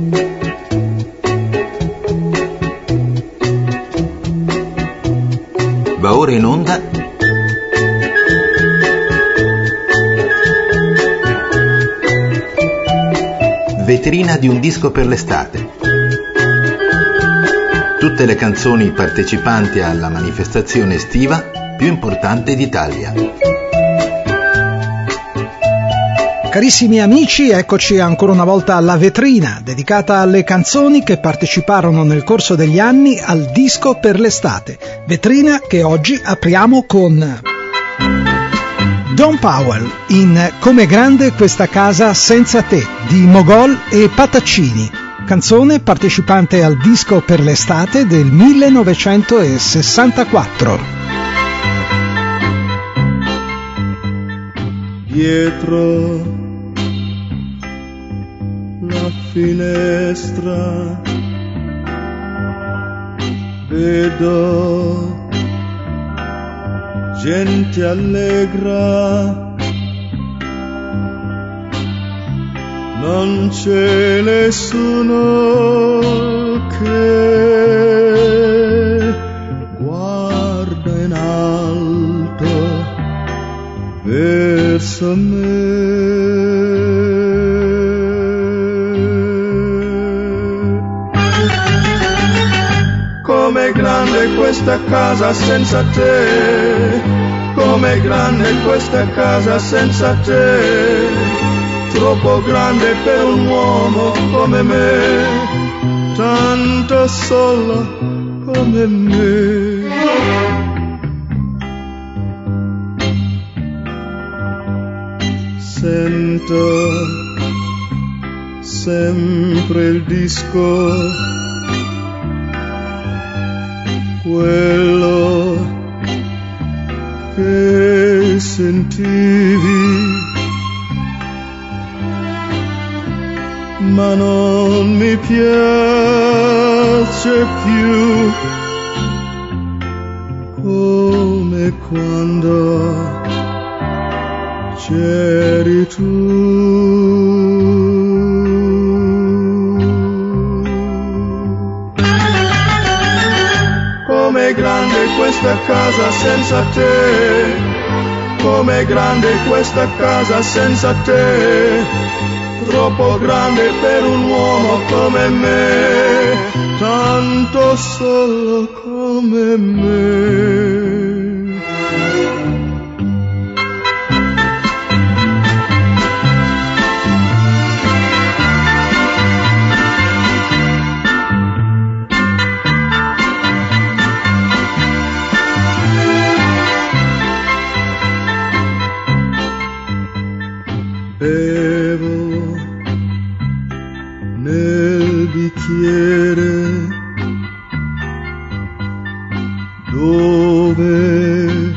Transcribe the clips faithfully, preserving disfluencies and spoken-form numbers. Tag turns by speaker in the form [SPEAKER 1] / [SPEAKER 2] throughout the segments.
[SPEAKER 1] Va ora in onda Vetrina di un disco per l'estate. Tutte le canzoni partecipanti alla manifestazione estiva più importante d'Italia.
[SPEAKER 2] Carissimi amici, eccoci ancora una volta alla vetrina, dedicata alle canzoni che parteciparono nel corso degli anni al disco per l'estate. Vetrina che oggi apriamo con Don Powell in Com'è grande questa casa senza te di Mogol e Pataccini, canzone partecipante al disco per l'estate del millenovecentosessantaquattro.
[SPEAKER 3] Dietro la finestra vedo gente allegra, non c'è nessuno che guarda in alto verso me. Com'è grande questa casa senza te, com'è grande questa casa senza te, troppo grande per un uomo come me, tanto solo come me. Sento sempre il disco, quello che sentivi, ma non mi piace più come quando c'eri tu. Com'è grande questa casa senza te, com'è grande questa casa senza te, troppo grande per un uomo come me, tanto solo come me. Bevo nel bicchiere dove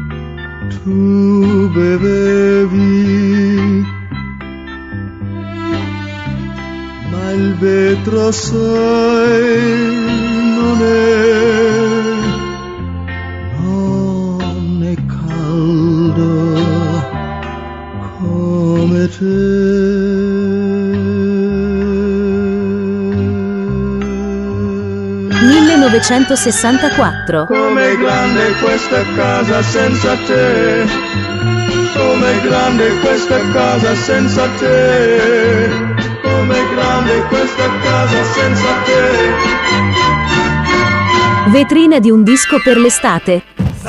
[SPEAKER 3] tu bevevi, ma il vetro sai non è, non è caldo come te.
[SPEAKER 4] millenovecentosessantaquattro.
[SPEAKER 3] Com'è grande questa casa senza te, com'è grande questa casa senza te, com'è grande questa casa senza te.
[SPEAKER 4] Vetrina di un disco per l'estate.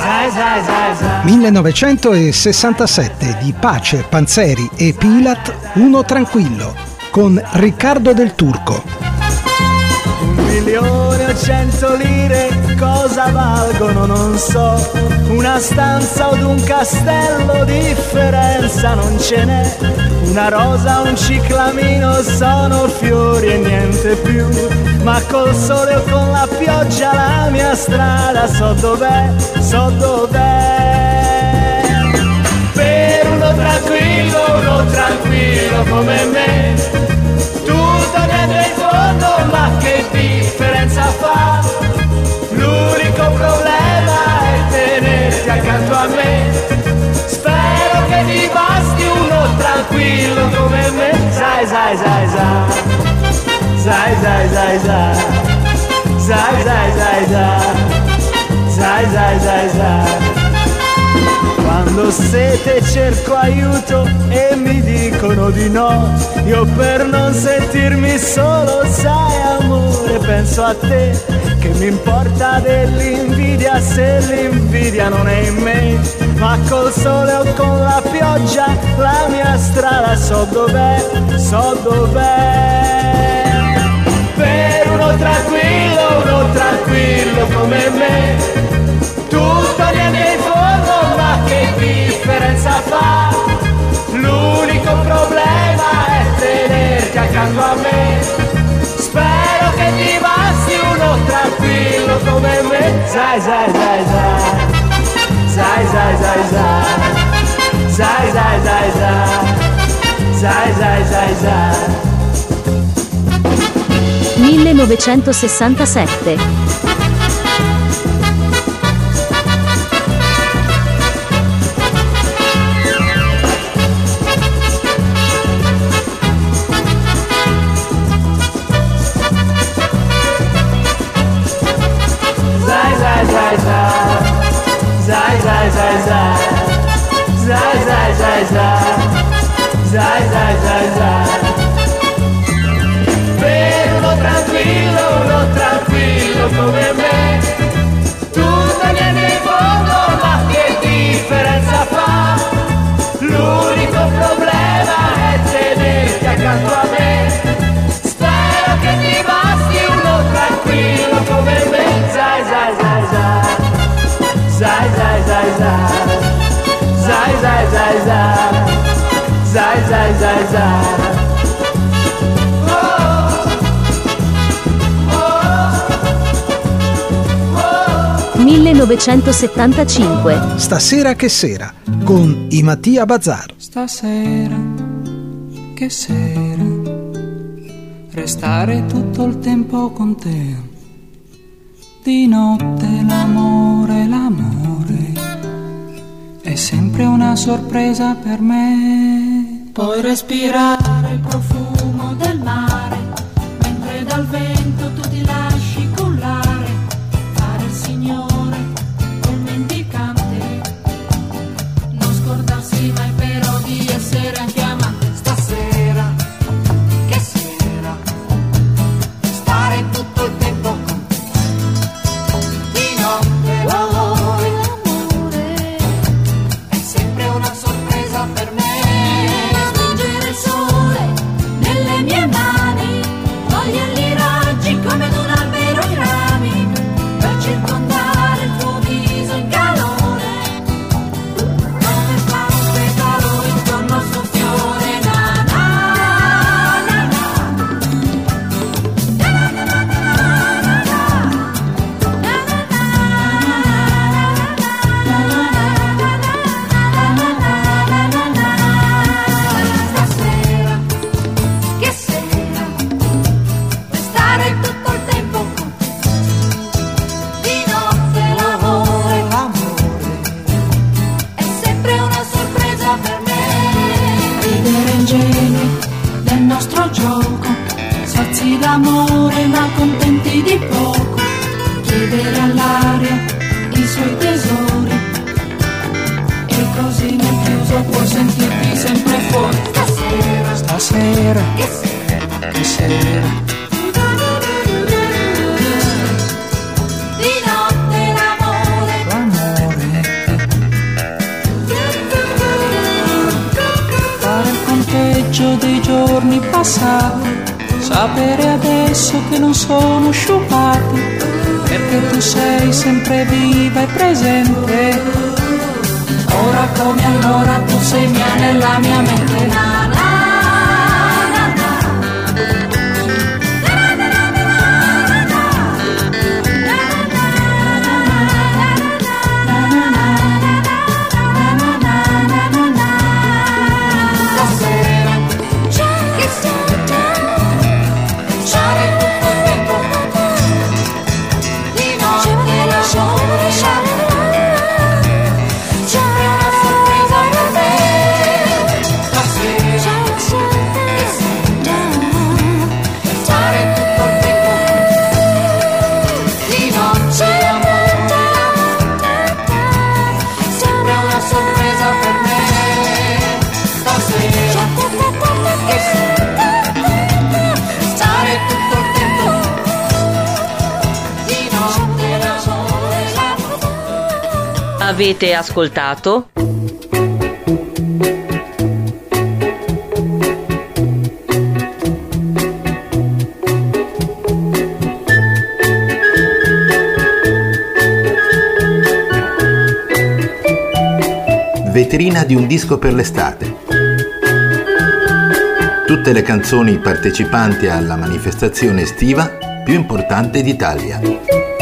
[SPEAKER 2] millenovecentosessantasette di Pace, Panzeri e Pilat, Uno tranquillo, con Riccardo del Turco.
[SPEAKER 5] Un milione o cento lire cosa valgono non so, una stanza od un castello differenza non ce n'è, una rosa, un ciclamino sono fiori e niente più, ma col sole o con la pioggia la mia strada so dov'è, so dov'è. Per uno tranquillo, uno tranquillo come me, tutto dentro il fondo, ma che differenza fa? L'unico problema è tenerti accanto a me. Spero che ti basti uno tranquillo come me. Sai, sai, sai, sai. sai, sai, sai, sai, sai, sai, sai, sai, sai, sai, sai. Quando sete cerco aiuto e mi dicono di no, io per non sentirmi solo, sai amore, penso a te, che mi importa dell'invidia se l'invidia non è in me, ma col sole o con la pioggia la mia strada so dov'è, so dov'è. Per uno tranquillo, uno tranquillo come me, tutto niente in fondo, ma che differenza fa? L'unico problema è tenerti accanto a me. Spero che ti basti uno tranquillo come me. Sai, sai, sai, sai, sai, sai, sai, sai, sai, sai, sai, sai, sai, sai, sai.
[SPEAKER 4] millenovecentosessantasette.
[SPEAKER 5] Zai zai zai zai, zai zai zai zai, zai zai zai zai. Per uno tranquillo, uno tranquillo come me, tutto niente in fondo, ma che differenza fa? L'unico problema è tenerti accanto a me. Spero che ti basti uno tranquillo come me. Zai zai zai zai. Zai zai zai zai, zai zai zai zai, zai zai zai zai. Oh, oh, oh.
[SPEAKER 4] millenovecentosettantacinque.
[SPEAKER 2] Stasera che sera con i Mattia Bazar.
[SPEAKER 6] Stasera che sera, restare tutto il tempo con te. Di notte l'amore, l'amore è sempre una sorpresa per me.
[SPEAKER 7] Puoi respirare il profumo del mare, mentre dal vento tu ti lasci cullare, fare il signore col mendicante, non scordarsi mai però di essere anche amante. Stasera, che sera, stare tutto il tempo con d'amore ma contenti di poco, chiedere all'aria i suoi tesori e così nel chiuso puoi sentirti sempre fuori. Stasera,
[SPEAKER 6] stasera,
[SPEAKER 7] che sera,
[SPEAKER 6] che sera,
[SPEAKER 7] di notte l'amore,
[SPEAKER 6] l'amore, fare il conteggio dei giorni passati, sapere adesso che non sono sciupati, perché tu sei sempre viva e presente. Ora come allora tu sei mia nella mia mente.
[SPEAKER 7] na, na, na, na.
[SPEAKER 6] Stasera
[SPEAKER 8] Avete ascoltato?
[SPEAKER 1] Vetrina di un disco per l'estate. Tutte le canzoni partecipanti alla manifestazione estiva più importante d'Italia.